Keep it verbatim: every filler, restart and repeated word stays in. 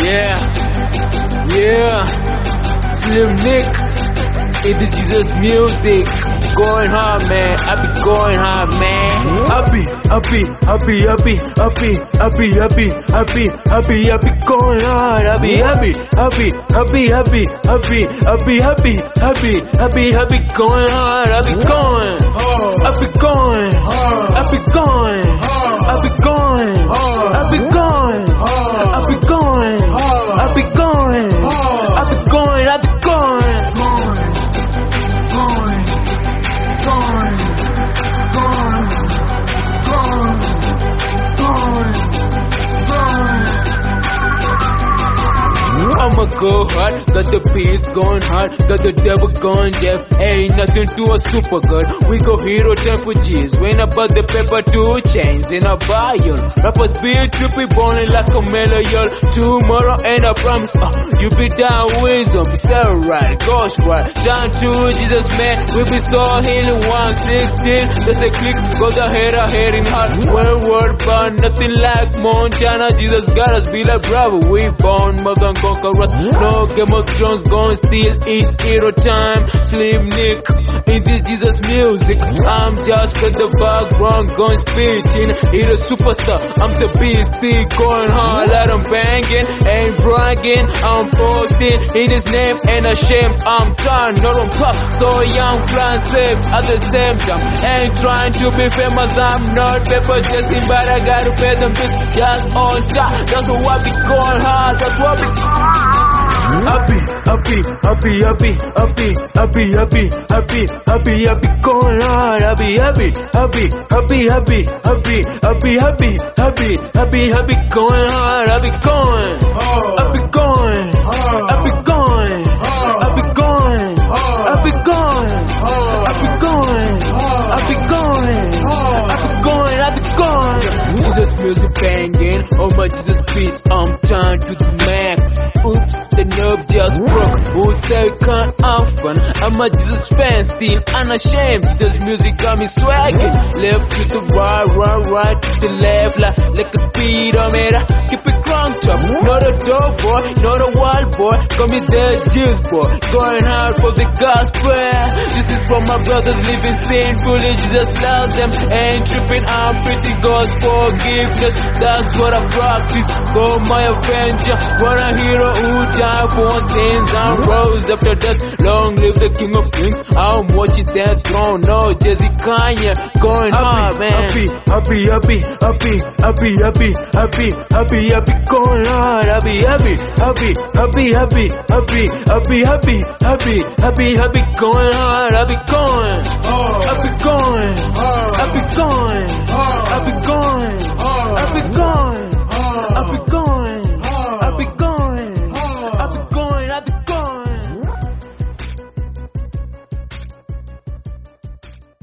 Yeah, yeah, Slim Nick, it is Jesus music, going hard man, I be going hard man. I be, I be, I be, I be, I be, I be, I be, I be, I be, I be going hard. I be, I be, I be, I be, I be, I be, I be, I be, I be, I be, I be going hard. I be going, I be going, I be going, I be going, I be going, I be going, I be going, I be going, I be going, going, going, going, going, going, going. I'ma go hard, got the beast going hard, got the devil going deaf. Ain't nothing to a super good. We go hero temple G's, when about the paper two chains in a bio. Rappers being trippy, bowling like a million. Tomorrow ain't a promise. Uh, you be down with zombies, cell right, ghost right. John two, Jesus man, we be so healing one sixteen. Just a click, go the head ahead in hard. Well word, but nothing like Montana. Jesus got us, be like bravo. We born, mother and conquer us. No Game of Thrones gon' steal, it's hero time. Slim Nick, in this Jesus music. I'm just at the background, gon' spitting. He the superstar, I'm the beast, still going hard. Let him banging, ain't bragging. I'm posting in his name, ain't ashamed. I'm trying, not on pop, so young, flying safe at the same time. Ain't trying to be famous, I'm not paper chasing, but I gotta pay them bills just on time. That's what I be going hard, that's what I be. I be, I be, I be, I be, I be, I be, I be, I be, I be, I be going hard. I be, I be, I be, I be, I be, I be, I be, I be, I be, I be, I be going hard. I be going, I be going, I be going, I be going, I be going, I be going, I be going, I be going, I be going. Jesus music banging, oh my Jesus beats, I'm trying to the max. Oops, the nerve just broke. Who said we can't have fun? I'm a Jesus fan, still unashamed. Jesus music got me swagging. Left to the right, right, right to the left, like, like a speedometer. Keep it cranked up. Not a dope boy, not a wild boy. Call me the juice boy. Going hard for the gospel. This is for my brothers living sinfully. Jesus loves them. Ain't tripping, I'm preaching God's forgiveness. That's what I practice. Go my avenger. What a hero who died for sins and rose after death. Long live the King of Kings. I'm watching that throne. No, Jesse Kanye. Going hard, man. I be, I be, I be, I be, I be, I be, I be, I be, I be going hard. I be, I be, I be, I be, I be, I be, I be, I be, I be, I be, I be going hard. I be going, I be going.